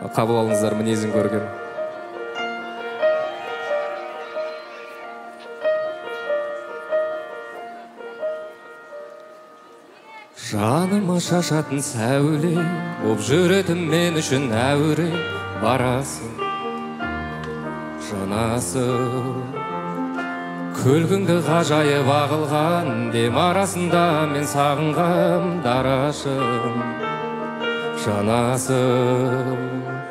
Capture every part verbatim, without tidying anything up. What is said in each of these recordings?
Қабыл алыңыздар, мінезін көргем. Жаныма шашатын сәуле, боп жүретін мен үшін әуре, барасың, жанасың. Күлкіңді ғажайып ағылған дем арасында мен сағынғам дарашым, жанасың.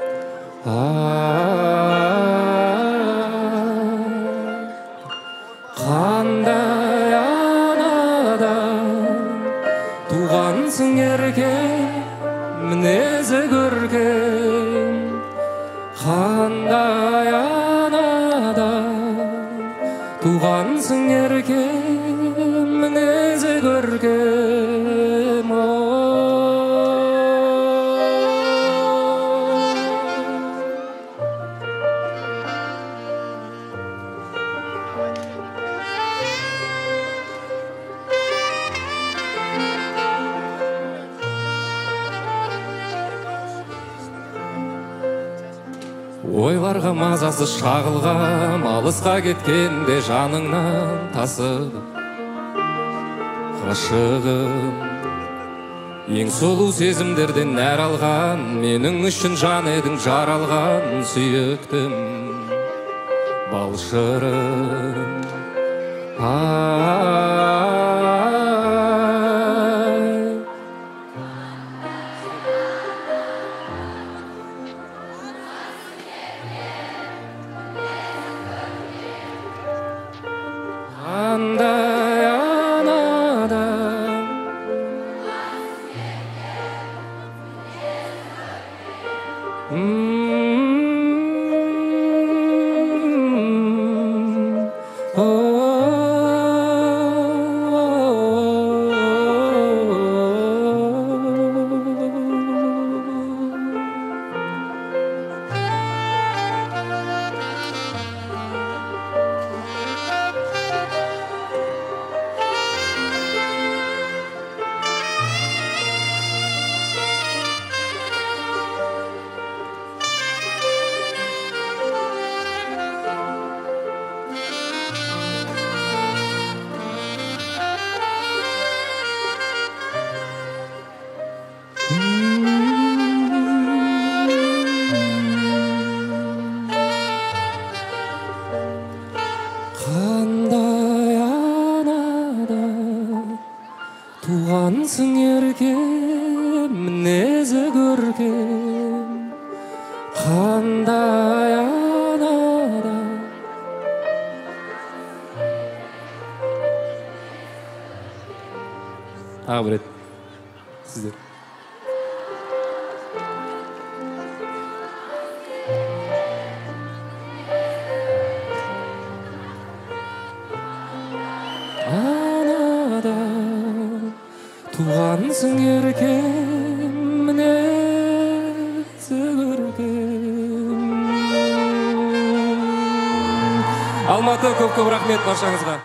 Қандай анадан туғансың еркем, мінезі көркем. Қандай анадан туғансың еркем, мінезі көркем. Ойларға мазасыз шағылғам, алысқа кеткенде жаныңнан тасып ғашығым. Ең сұлу сезімдерден нәр алған, менің үшін жан едің жаралған сүйіктім, балшырым. Қандай анадан Қандай анадан туғансың еркем, мінезі көркем. Қандай анадан. Тағы бір рет сіздер. Анадан туғансың еркем, мінезі көркем. Алматы, көп-көп рахмет баршаңызға.